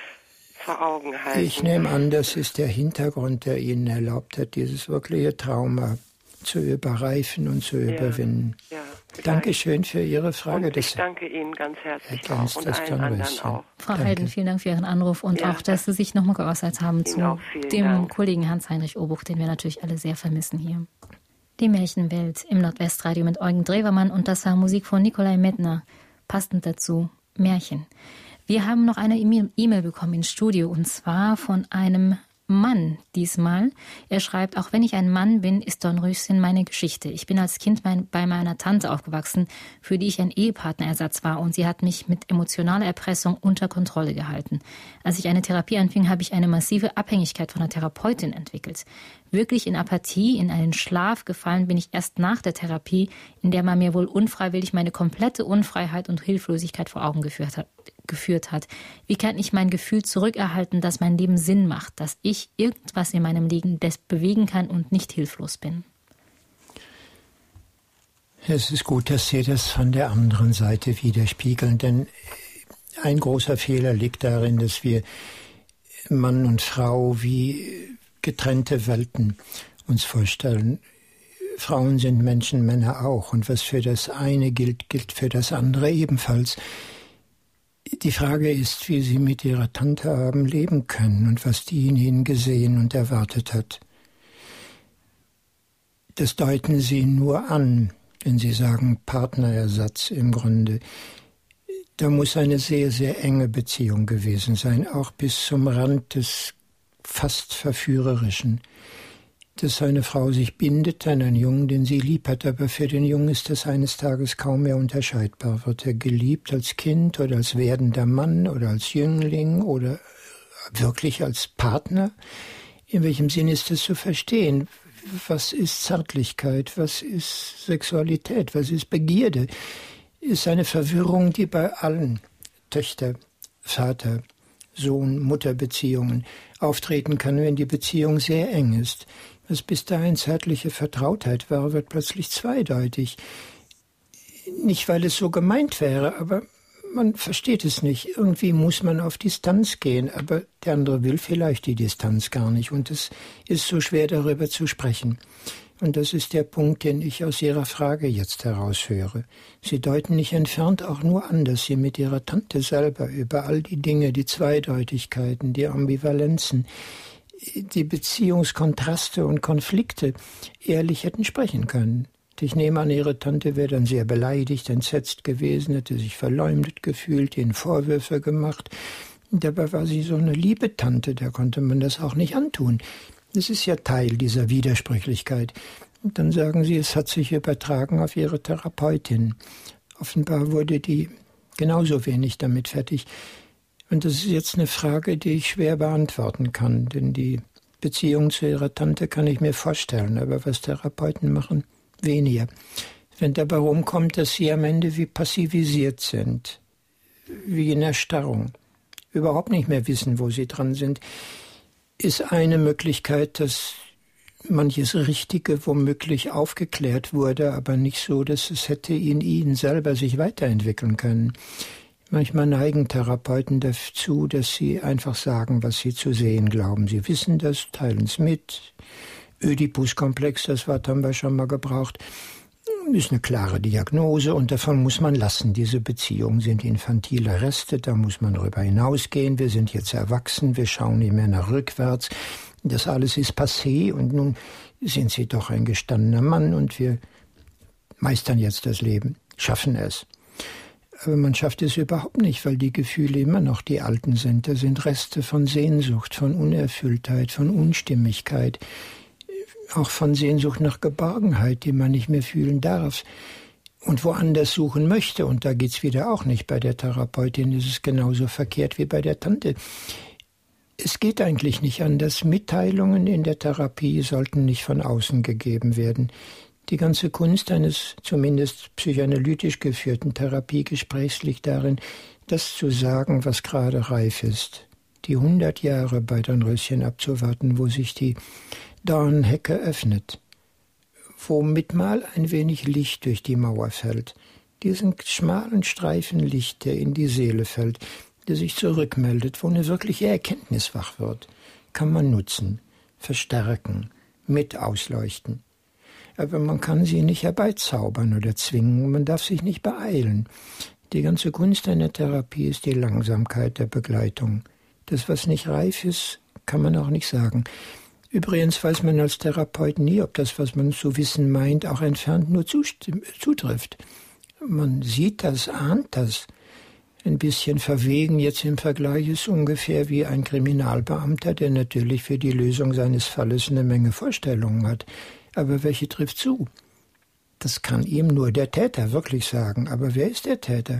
vor Augen halten.
Ich nehme an, das ist der Hintergrund, der Ihnen erlaubt hat, dieses wirkliche Trauma zu überreifen und zu
ja,
überwinden.
Ja,
Dankeschön für Ihre Frage.
Und ich danke Ihnen ganz herzlich
auch
und allen anderen auch.
Frau Heiden, vielen Dank für Ihren Anruf und ja, auch, dass Sie sich nochmal geäußert haben Ihnen zu dem Dank. Kollegen Hans-Heinrich Obuch, den wir natürlich alle sehr vermissen hier. Die Märchenwelt im Nordwestradio mit Eugen Drewermann und das war Musik von Nikolai Medtner. Passend dazu Märchen. Wir haben noch eine E-Mail bekommen ins Studio und zwar von einem Mann diesmal. Er schreibt, auch wenn ich ein Mann bin, ist Dornröschen meine Geschichte. Ich bin als Kind mein, bei meiner Tante aufgewachsen, für die ich ein Ehepartnerersatz war und sie hat mich mit emotionaler Erpressung unter Kontrolle gehalten. Als ich eine Therapie anfing, habe ich eine massive Abhängigkeit von der Therapeutin entwickelt. Wirklich in Apathie, in einen Schlaf gefallen bin ich erst nach der Therapie, in der man mir wohl unfreiwillig meine komplette Unfreiheit und Hilflosigkeit vor Augen geführt hat. geführt hat. Wie kann ich mein Gefühl zurückerhalten, dass mein Leben Sinn macht, dass ich irgendwas in meinem Leben bewegen kann und nicht hilflos bin?
Es ist gut, dass Sie das von der anderen Seite widerspiegeln, denn ein großer Fehler liegt darin, dass wir Mann und Frau wie getrennte Welten uns vorstellen. Frauen sind Menschen, Männer auch. Und was für das eine gilt, gilt für das andere ebenfalls. Die Frage ist, wie Sie mit Ihrer Tante haben leben können und was die in Ihnen gesehen und erwartet hat. Das deuten Sie nur an, wenn Sie sagen Partnerersatz im Grunde. Da muss eine sehr, sehr enge Beziehung gewesen sein, auch bis zum Rand des fast Verführerischen. Dass eine Frau sich bindet an einen Jungen, den sie lieb hat, aber für den Jungen ist das eines Tages kaum mehr unterscheidbar. Wird er geliebt als Kind oder als werdender Mann oder als Jüngling oder wirklich als Partner? In welchem Sinn ist das zu verstehen? Was ist Zärtlichkeit? Was ist Sexualität? Was ist Begierde? Ist eine Verwirrung, die bei allen Töchter, Vater, Sohn, Mutterbeziehungen auftreten kann, wenn die Beziehung sehr eng ist. Was bis dahin zärtliche Vertrautheit war, wird plötzlich zweideutig. Nicht, weil es so gemeint wäre, aber man versteht es nicht. Irgendwie muss man auf Distanz gehen, aber der andere will vielleicht die Distanz gar nicht und es ist so schwer, darüber zu sprechen. Und das ist der Punkt, den ich aus Ihrer Frage jetzt heraushöre. Sie deuten nicht entfernt auch nur an, dass Sie mit Ihrer Tante selber über all die Dinge, die Zweideutigkeiten, die Ambivalenzen, die Beziehungskontraste und Konflikte ehrlich hätten sprechen können. Ich nehme an, Ihre Tante wäre dann sehr beleidigt, entsetzt gewesen, hätte sich verleumdet gefühlt, Ihnen Vorwürfe gemacht. Dabei war sie so eine liebe Tante, da konnte man das auch nicht antun. Das ist ja Teil dieser Widersprüchlichkeit. Und dann sagen Sie, es hat sich übertragen auf Ihre Therapeutin. Offenbar wurde die genauso wenig damit fertig. Und das ist jetzt eine Frage, die ich schwer beantworten kann, denn die Beziehung zu Ihrer Tante kann ich mir vorstellen, aber was Therapeuten machen, weniger. Wenn dabei rumkommt, dass Sie am Ende wie passivisiert sind, wie in Erstarrung, überhaupt nicht mehr wissen, wo Sie dran sind, ist eine Möglichkeit, dass manches Richtige womöglich aufgeklärt wurde, aber nicht so, dass es hätte in Ihnen selber sich weiterentwickeln können. Manchmal neigen Therapeuten dazu, dass sie einfach sagen, was sie zu sehen glauben. Sie wissen das, teilen es mit. Ödipus-Komplex, das Wort haben wir schon mal gebraucht. ist eine klare Diagnose und davon muss man lassen. Diese Beziehungen sind infantile Reste, da muss man darüber hinausgehen. Wir sind jetzt erwachsen, wir schauen nicht mehr nach rückwärts. Das alles ist passé und nun sind Sie doch ein gestandener Mann und wir meistern jetzt das Leben, schaffen es. Aber man schafft es überhaupt nicht, weil die Gefühle immer noch die alten sind. Da sind Reste von Sehnsucht, von Unerfülltheit, von Unstimmigkeit, auch von Sehnsucht nach Geborgenheit, die man nicht mehr fühlen darf und woanders suchen möchte. Und da geht's wieder auch nicht. Bei der Therapeutin ist es genauso verkehrt wie bei der Tante. Es geht eigentlich nicht anders. Mitteilungen in der Therapie sollten nicht von außen gegeben werden. Die ganze Kunst eines zumindest psychoanalytisch geführten Therapiegesprächs liegt darin, das zu sagen, was gerade reif ist. Die hundert Jahre bei Dornröschen abzuwarten, wo sich die Dornhecke öffnet, womit mal ein wenig Licht durch die Mauer fällt. Diesen schmalen Streifen Licht, der in die Seele fällt, der sich zurückmeldet, wo eine wirkliche Erkenntnis wach wird, kann man nutzen, verstärken, mit ausleuchten. Aber man kann sie nicht herbeizaubern oder zwingen, man darf sich nicht beeilen. Die ganze Kunst einer Therapie ist die Langsamkeit der Begleitung. Das, was nicht reif ist, kann man auch nicht sagen. Übrigens weiß man als Therapeut nie, ob das, was man zu wissen meint, auch entfernt nur zutrifft. Man sieht das, ahnt das. Ein bisschen verwegen jetzt im Vergleich ist ungefähr wie ein Kriminalbeamter, der natürlich für die Lösung seines Falles eine Menge Vorstellungen hat. Aber welche trifft zu? Das kann ihm nur der Täter wirklich sagen. Aber wer ist der Täter?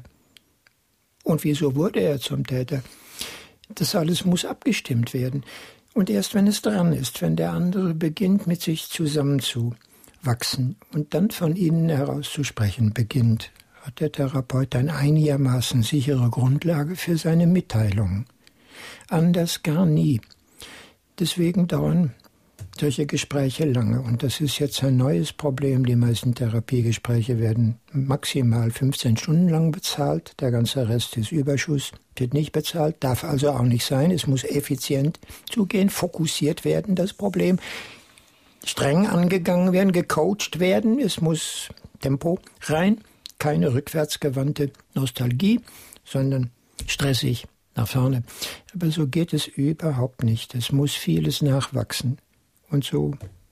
Und wieso wurde er zum Täter? Das alles muss abgestimmt werden. Und erst wenn es dran ist, wenn der andere beginnt, mit sich zusammenzuwachsen und dann von innen heraus zu sprechen beginnt, hat der Therapeut eine einigermaßen sichere Grundlage für seine Mitteilungen. Anders gar nie. Deswegen dauern solche Gespräche lange. Und das ist jetzt ein neues Problem. Die meisten Therapiegespräche werden maximal fünfzehn Stunden lang bezahlt. Der ganze Rest ist Überschuss, wird nicht bezahlt, darf also auch nicht sein. Es muss effizient zugehen, fokussiert werden, das Problem. Streng angegangen werden, gecoacht werden. Es muss Tempo rein. Keine rückwärtsgewandte Nostalgie, sondern stressig nach vorne. Aber so geht es überhaupt nicht. Es muss vieles nachwachsen. Und so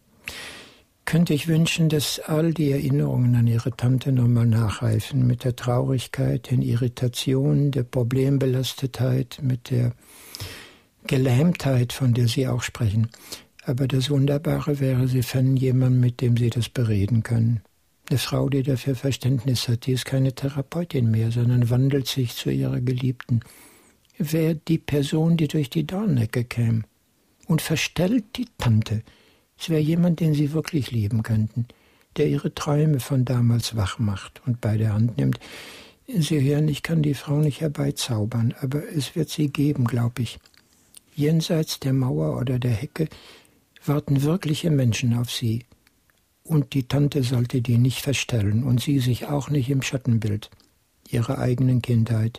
könnte ich wünschen, dass all die Erinnerungen an ihre Tante nochmal nachreifen, mit der Traurigkeit, den Irritationen, der Problembelastetheit, mit der Gelähmtheit, von der Sie auch sprechen. Aber das Wunderbare wäre, Sie fänden jemanden, mit dem Sie das bereden können. Eine Frau, die dafür Verständnis hat, die ist keine Therapeutin mehr, sondern wandelt sich zu ihrer Geliebten. Wäre die Person, die durch die Dornecke käme und verstellt die Tante. Es wäre jemand, den sie wirklich lieben könnten, der ihre Träume von damals wach macht und bei der Hand nimmt. Sie hören, ich kann die Frau nicht herbeizaubern, aber es wird sie geben, glaube ich. Jenseits der Mauer oder der Hecke warten wirkliche Menschen auf sie. Und die Tante sollte die nicht verstellen und sie sich auch nicht im Schattenbild ihrer eigenen Kindheit.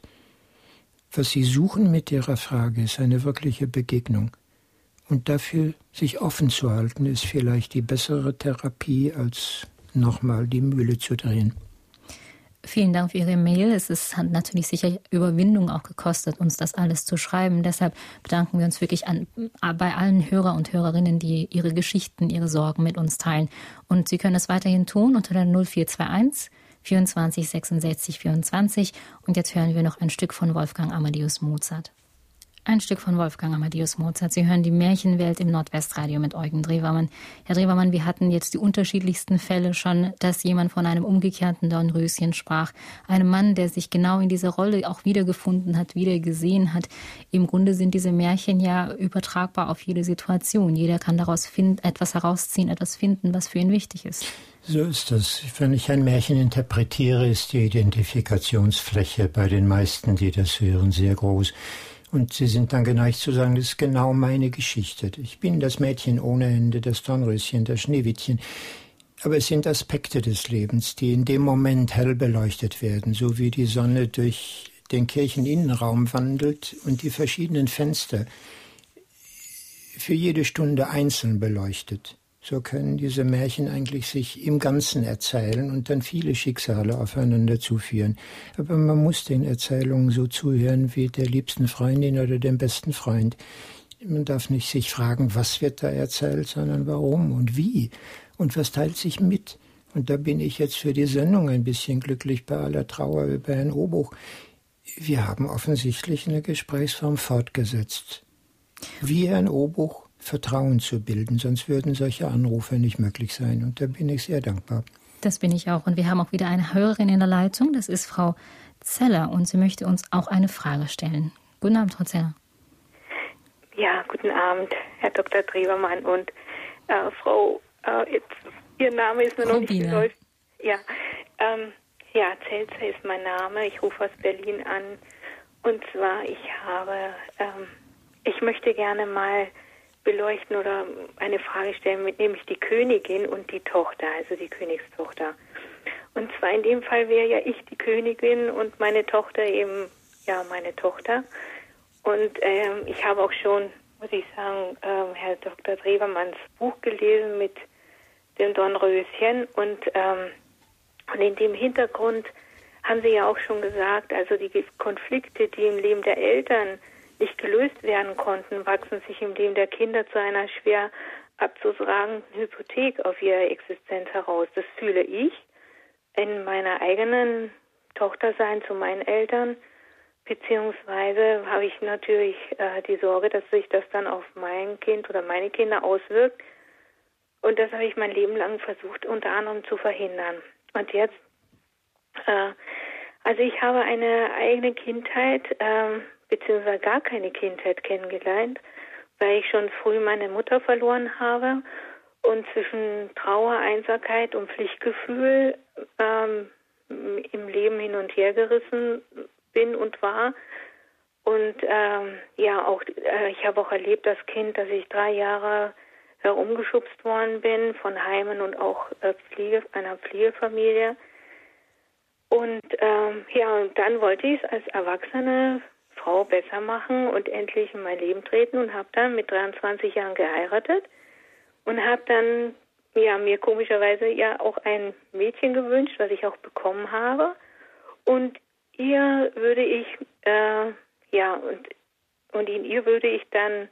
Was sie suchen mit ihrer Frage, ist eine wirkliche Begegnung. Und dafür sich offen zu halten, ist vielleicht die bessere Therapie, als nochmal die Mühle zu drehen.
Vielen Dank für Ihre Mail. Es ist, hat natürlich sicher Überwindung auch gekostet, uns das alles zu schreiben. Deshalb bedanken wir uns wirklich an, bei allen Hörer und Hörerinnen, die ihre Geschichten, ihre Sorgen mit uns teilen. Und Sie können es weiterhin tun unter der null vier zwei eins vierundzwanzig sechsundsechzig vierundzwanzig. Und jetzt hören wir noch ein Stück von Wolfgang Amadeus Mozart. Ein Stück von Wolfgang Amadeus Mozart. Sie hören die Märchenwelt im Nordwestradio mit Eugen Drewermann. Herr Drewermann, wir hatten jetzt die unterschiedlichsten Fälle schon, dass jemand von einem umgekehrten Dornröschen sprach. Einem Mann, der sich genau in dieser Rolle auch wiedergefunden hat, wieder gesehen hat. Im Grunde sind diese Märchen ja übertragbar auf jede Situation. Jeder kann daraus find, etwas herausziehen, etwas finden, was für ihn wichtig ist.
So ist das. Wenn ich ein Märchen interpretiere, ist die Identifikationsfläche bei den meisten, die das hören, sehr groß. Und sie sind dann geneigt zu sagen, das ist genau meine Geschichte. Ich bin das Mädchen ohne Ende, das Dornröschen, das Schneewittchen. Aber es sind Aspekte des Lebens, die in dem Moment hell beleuchtet werden, so wie die Sonne durch den Kircheninnenraum wandelt und die verschiedenen Fenster für jede Stunde einzeln beleuchtet. So können diese Märchen eigentlich sich im Ganzen erzählen und dann viele Schicksale aufeinander zuführen. Aber man muss den Erzählungen so zuhören wie der liebsten Freundin oder dem besten Freund. Man darf nicht sich fragen, was wird da erzählt, sondern warum und wie und was teilt sich mit. Und da bin ich jetzt für die Sendung ein bisschen glücklich bei aller Trauer über Herrn Obuch. Wir haben offensichtlich eine Gesprächsform fortgesetzt. Wie Herrn Obuch Vertrauen zu bilden, sonst würden solche Anrufe nicht möglich sein. Und da bin ich sehr dankbar.
Das bin ich auch. Und wir haben auch wieder eine Hörerin in der Leitung. Das ist Frau Zeller. Und sie möchte uns auch eine Frage stellen. Guten Abend, Frau Zeller.
Ja, guten Abend, Herr Doktor Drewermann. Und äh, Frau, äh, jetzt, Ihr Name ist mir noch nicht geläufig. Ja, ähm, ja, Zelzer ist mein Name. Ich rufe aus Berlin an. Und zwar, ich habe, ähm, ich möchte gerne mal beleuchten oder eine Frage stellen, mit nämlich die Königin und die Tochter, also die Königstochter. Und zwar in dem Fall wäre ja ich die Königin und meine Tochter eben, ja, meine Tochter. Und ähm, ich habe auch schon, muss ich sagen, ähm, Herr Doktor Drewermanns Buch gelesen mit dem Dornröschen. Und, ähm, und in dem Hintergrund haben Sie ja auch schon gesagt, also die Konflikte, die im Leben der Eltern nicht gelöst werden konnten, wachsen sich im Leben der Kinder zu einer schwer abzutragenden Hypothek auf ihre Existenz heraus. Das fühle ich in meiner eigenen Tochtersein zu meinen Eltern, beziehungsweise habe ich natürlich äh, die Sorge, dass sich das dann auf mein Kind oder meine Kinder auswirkt. Und das habe ich mein Leben lang versucht, unter anderem zu verhindern. Und jetzt, äh, also ich habe eine eigene Kindheit, äh, beziehungsweise gar keine Kindheit kennengelernt, weil ich schon früh meine Mutter verloren habe und zwischen Trauer, Einsamkeit und Pflichtgefühl ähm, im Leben hin und her gerissen bin und war. Und ähm, ja, auch äh, ich habe auch erlebt als Kind, dass ich drei Jahre herumgeschubst worden bin von Heimen und auch äh, Pflege, einer Pflegefamilie. Und ähm, ja, und dann wollte ich es als Erwachsene Frau besser machen und endlich in mein Leben treten und habe dann mit dreiundzwanzig Jahren geheiratet und habe dann ja mir komischerweise ja auch ein Mädchen gewünscht, was ich auch bekommen habe. Und ihr würde ich äh, ja und und in ihr würde ich dann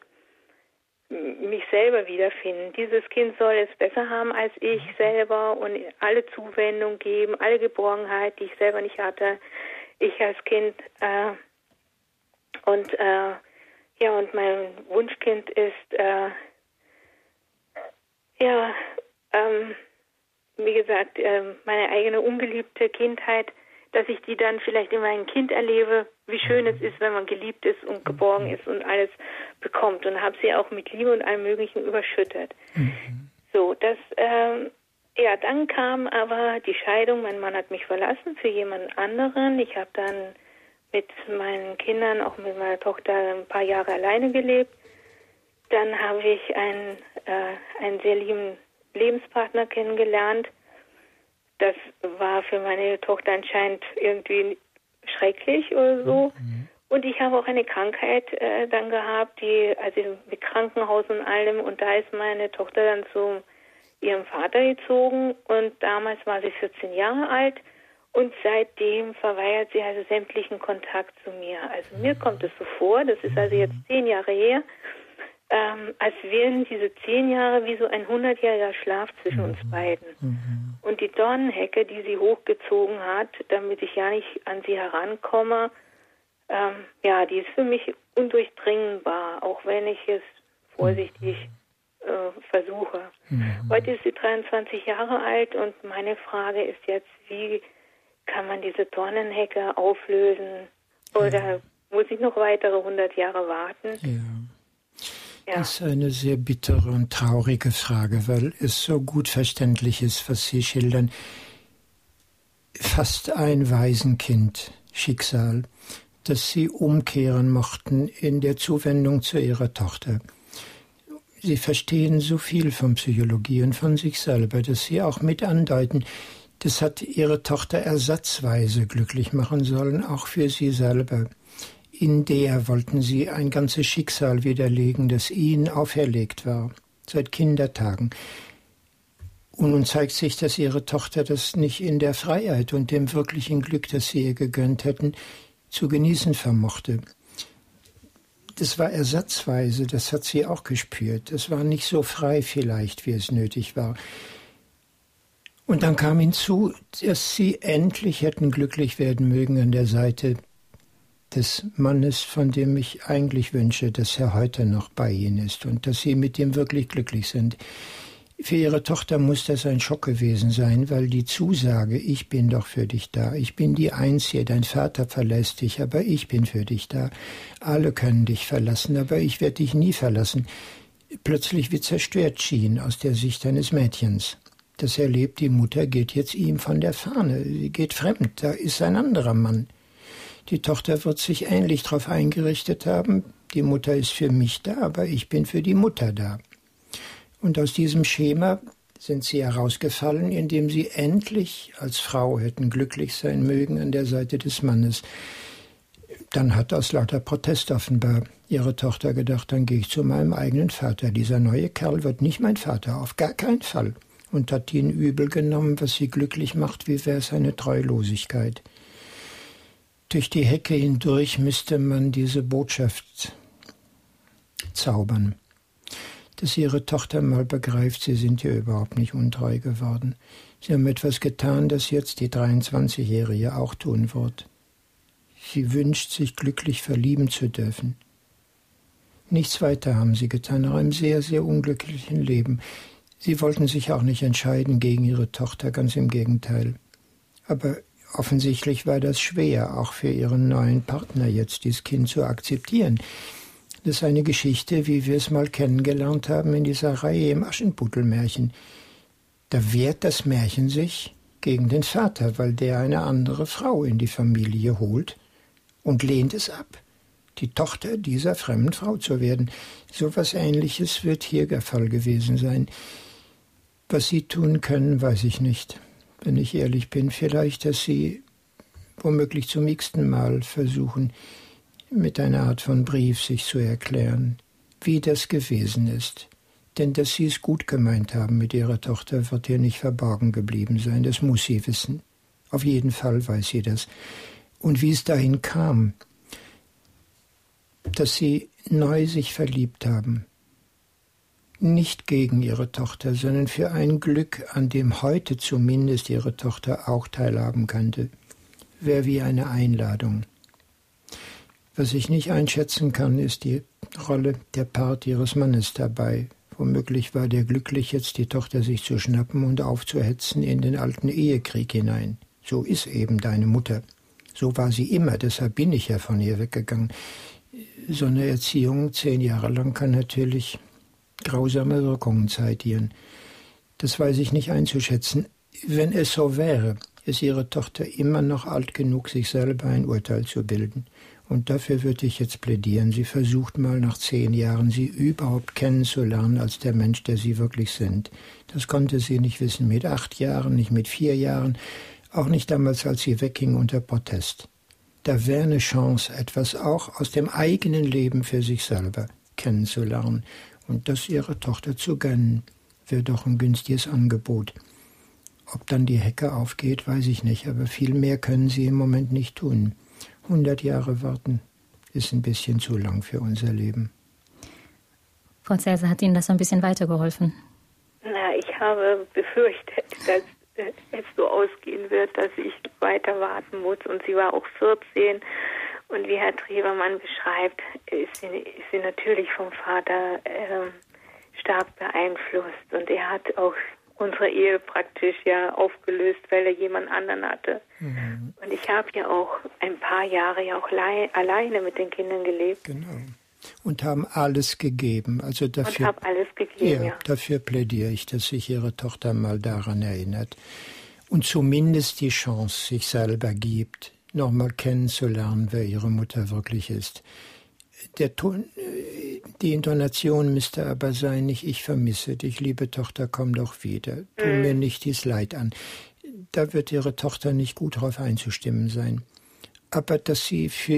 mich selber wiederfinden. Dieses Kind soll es besser haben als ich selber und alle Zuwendung geben, alle Geborgenheit, die ich selber nicht hatte. Ich als Kind äh, Und äh, ja, und mein Wunschkind ist äh, ja, ähm, wie gesagt, äh, meine eigene ungeliebte Kindheit, dass ich die dann vielleicht in meinem Kind erlebe, wie schön es ist, wenn man geliebt ist und geborgen ist und alles bekommt. Und habe sie auch mit Liebe und allem Möglichen überschüttet. Mhm. So, das, ähm, ja, dann kam aber die Scheidung. Mein Mann hat mich verlassen für jemand anderen. Ich habe dann mit meinen Kindern, auch mit meiner Tochter, ein paar Jahre alleine gelebt. Dann habe ich einen, äh, einen sehr lieben Lebenspartner kennengelernt. Das war für meine Tochter anscheinend irgendwie schrecklich oder so. Mhm. Und ich habe auch eine Krankheit äh, dann gehabt, die, also mit Krankenhaus und allem. Und da ist meine Tochter dann zu ihrem Vater gezogen. Und damals war sie vierzehn Jahre alt. Und seitdem verweigert sie also sämtlichen Kontakt zu mir. Also mir kommt es so vor, das ist also jetzt zehn Jahre her, ähm, als wären diese zehn Jahre wie so ein hundertjähriger Schlaf zwischen uns beiden. Mhm. Und die Dornenhecke, die sie hochgezogen hat, damit ich ja nicht an sie herankomme, ähm, ja, die ist für mich undurchdringbar, auch wenn ich es vorsichtig äh, versuche. Mhm. Heute ist sie dreiundzwanzig Jahre alt und meine Frage ist jetzt, wie kann man diese Dornenhecke auflösen oder ja. muss ich noch weitere hundert Jahre warten?
Ja. Ja. Das ist eine sehr bittere und traurige Frage, weil es so gut verständlich ist, was Sie schildern. Fast ein Waisenkind Schicksal, das Sie umkehren mochten in der Zuwendung zu Ihrer Tochter. Sie verstehen so viel von Psychologie und von sich selber, dass Sie auch mit andeuten, das hat Ihre Tochter ersatzweise glücklich machen sollen, auch für Sie selber. In der wollten Sie ein ganzes Schicksal widerlegen, das Ihnen auferlegt war, seit Kindertagen. Und nun zeigt sich, dass ihre Tochter das nicht in der Freiheit und dem wirklichen Glück, das sie ihr gegönnt hätten, zu genießen vermochte. Das war ersatzweise, das hat sie auch gespürt. Es war nicht so frei vielleicht, wie es nötig war. Und dann kam hinzu, dass sie endlich hätten glücklich werden mögen an der Seite des Mannes, von dem ich eigentlich wünsche, dass er heute noch bei ihnen ist und dass sie mit ihm wirklich glücklich sind. Für ihre Tochter muss das ein Schock gewesen sein, weil die Zusage, ich bin doch für dich da, ich bin die Einzige, dein Vater verlässt dich, aber ich bin für dich da. Alle können dich verlassen, aber ich werde dich nie verlassen. Plötzlich wie zerstört schien aus der Sicht eines Mädchens. Das erlebt, die Mutter geht jetzt ihm von der Fahne, sie geht fremd, da ist ein anderer Mann. Die Tochter wird sich ähnlich darauf eingerichtet haben, die Mutter ist für mich da, aber ich bin für die Mutter da. Und aus diesem Schema sind sie herausgefallen, indem sie endlich als Frau hätten glücklich sein mögen an der Seite des Mannes. Dann hat aus lauter Protest offenbar ihre Tochter gedacht, dann gehe ich zu meinem eigenen Vater. Dieser neue Kerl wird nicht mein Vater, auf gar keinen Fall. Und hat ihn übel genommen, was sie glücklich macht, wie wäre es eine Treulosigkeit. Durch die Hecke hindurch müsste man diese Botschaft zaubern, dass ihre Tochter mal begreift, sie sind ihr überhaupt nicht untreu geworden. Sie haben etwas getan, das jetzt die dreiundzwanzigjährige auch tun wird. Sie wünscht sich, glücklich verlieben zu dürfen. Nichts weiter haben sie getan, nach einem sehr, sehr unglücklichen Leben. Sie wollten sich auch nicht entscheiden gegen ihre Tochter, ganz im Gegenteil. Aber offensichtlich war das schwer, auch für ihren neuen Partner jetzt, dieses Kind zu akzeptieren. Das ist eine Geschichte, wie wir es mal kennengelernt haben in dieser Reihe im Aschenputtel-Märchen. Da wehrt das Märchen sich gegen den Vater, weil der eine andere Frau in die Familie holt und lehnt es ab, die Tochter dieser fremden Frau zu werden. So etwas Ähnliches wird hier der Fall gewesen sein. Was sie tun können, weiß ich nicht. Wenn ich ehrlich bin, vielleicht, dass sie womöglich zum x-ten Mal versuchen, mit einer Art von Brief sich zu erklären, wie das gewesen ist. Denn dass sie es gut gemeint haben mit ihrer Tochter, wird ihr nicht verborgen geblieben sein. Das muss sie wissen. Auf jeden Fall weiß sie das. Und wie es dahin kam, dass sie neu sich verliebt haben, nicht gegen ihre Tochter, sondern für ein Glück, an dem heute zumindest ihre Tochter auch teilhaben könnte, wäre wie eine Einladung. Was ich nicht einschätzen kann, ist die Rolle, der Part ihres Mannes dabei. Womöglich war der glücklich, jetzt die Tochter sich zu schnappen und aufzuhetzen in den alten Ehekrieg hinein. So ist eben deine Mutter. So war sie immer, deshalb bin ich ja von ihr weggegangen. So eine Erziehung zehn Jahre lang kann natürlich grausame Wirkungen zeitieren. Das weiß ich nicht einzuschätzen. Wenn es so wäre, ist ihre Tochter immer noch alt genug, sich selber ein Urteil zu bilden. Und dafür würde ich jetzt plädieren. Sie versucht mal nach zehn Jahren, sie überhaupt kennenzulernen als der Mensch, der sie wirklich sind. Das konnte sie nicht wissen mit acht Jahren, nicht mit vier Jahren, auch nicht damals, als sie wegging unter Protest. Da wäre eine Chance, etwas auch aus dem eigenen Leben für sich selber kennenzulernen. Und das ihrer Tochter zu gönnen, wäre doch ein günstiges Angebot. Ob dann die Hecke aufgeht, weiß ich nicht, aber viel mehr können sie im Moment nicht tun. Hundert Jahre warten ist ein bisschen zu lang für unser Leben.
Frau Zelser, hat Ihnen das so ein bisschen weitergeholfen?
Na, ich habe befürchtet, dass es so ausgehen wird, dass ich weiter warten muss. Und sie war auch vierzehn. Und wie Herr Trevermann beschreibt, ist sie, ist sie natürlich vom Vater äh, stark beeinflusst. Und er hat auch unsere Ehe praktisch ja aufgelöst, weil er jemand anderen hatte. Mhm. Und ich habe ja auch ein paar Jahre ja auch lei- alleine mit den Kindern gelebt.
Genau. Und haben alles gegeben. Also dafür,
und habe alles gegeben,
ja,
ja.
Dafür plädiere ich, dass sich Ihre Tochter mal daran erinnert. Und zumindest die Chance sich selber gibt, nochmal kennenzulernen, wer ihre Mutter wirklich ist. Der Ton, die Intonation müsste aber sein, nicht ich vermisse dich, liebe Tochter, komm doch wieder. Tu mhm. mir nicht dies Leid an. Da wird ihre Tochter nicht gut drauf einzustimmen sein. Aber dass sie für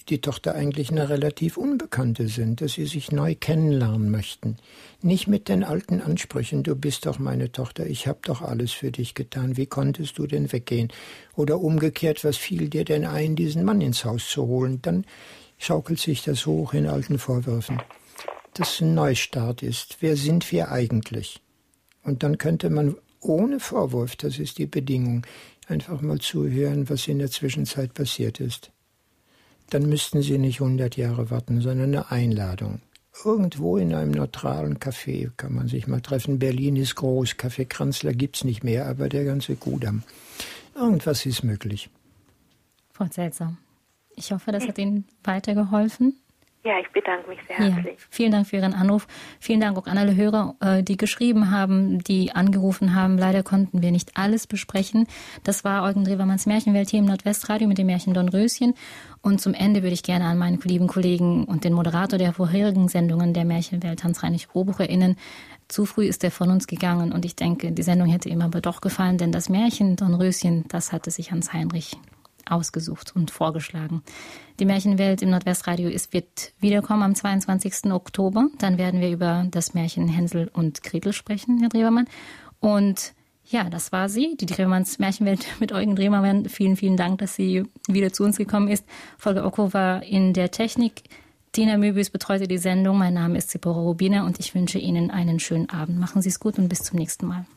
die Tochter eigentlich eine relativ Unbekannte sind, dass sie sich neu kennenlernen möchten. Nicht mit den alten Ansprüchen, du bist doch meine Tochter, ich habe doch alles für dich getan, wie konntest du denn weggehen? Oder umgekehrt, was fiel dir denn ein, diesen Mann ins Haus zu holen? Dann schaukelt sich das hoch in alten Vorwürfen. Dass es ein Neustart ist, wer sind wir eigentlich? Und dann könnte man ohne Vorwurf, das ist die Bedingung, einfach mal zuhören, was in der Zwischenzeit passiert ist. Dann müssten Sie nicht hundert Jahre warten, sondern eine Einladung. Irgendwo in einem neutralen Café kann man sich mal treffen. Berlin ist groß, Café Kranzler gibt's nicht mehr, aber der ganze Kudamm. Irgendwas ist möglich.
Frau Selzer, ich hoffe, das hat Ihnen weitergeholfen.
Ja, ich bedanke mich sehr herzlich.
Ja, vielen Dank für Ihren Anruf. Vielen Dank auch an alle Hörer, die geschrieben haben, die angerufen haben. Leider konnten wir nicht alles besprechen. Das war Eugen Drewermanns Märchenwelt hier im Nordwestradio mit dem Märchen Dornröschen. Und zum Ende würde ich gerne an meinen lieben Kollegen und den Moderator der vorherigen Sendungen der Märchenwelt, Hans-Heinrich Rohbuch, erinnern. Zu früh ist er von uns gegangen und ich denke, die Sendung hätte ihm aber doch gefallen, denn das Märchen Dornröschen, das hatte sich Hans-Heinrich ausgesucht und vorgeschlagen. Die Märchenwelt im Nordwestradio ist, wird wiederkommen am zweiundzwanzigsten Oktober. Dann werden wir über das Märchen Hänsel und Gretel sprechen, Herr Drewermann. Und ja, das war sie, die Drewermanns Märchenwelt mit Eugen Drewermann. Vielen, vielen Dank, dass sie wieder zu uns gekommen ist. Volker Ocko war in der Technik. Tina Möbius betreute die Sendung. Mein Name ist Zipporah Rubiner und ich wünsche Ihnen einen schönen Abend. Machen Sie es gut und bis zum nächsten Mal.